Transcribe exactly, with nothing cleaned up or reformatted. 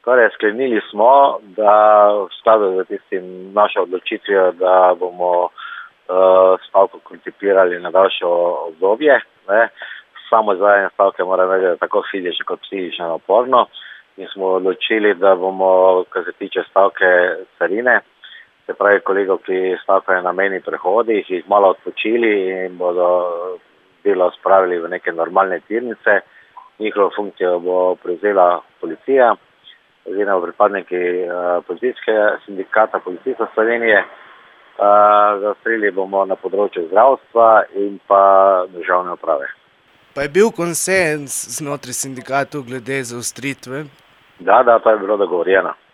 Torej, sklenili smo, da v skladu z tistim našo odločitvijo, da bomo uh, stavko koncipirali na daljše obdobje. Ne. Samo izvajanje stavke mora biti tako fizično kot psihično naporno in smo odločili, da bomo, kar se tiče stavke carine, se pravi kolegov, ki stavkajo na mejnih prehodih, jih malo odpočili in bodo delo spravili v neke normalne tirnice. Njihovo funkcijo bo prevzela policija, oziroma pripadniki uh, policijskega sindikata Policistov Slovenije. Uh, zaostrili bomo na področju zdravstva in pa državne uprave. Pa je bil konsens znotraj sindikatov glede zaostritve? Da, da, to je bilo dogovorjeno.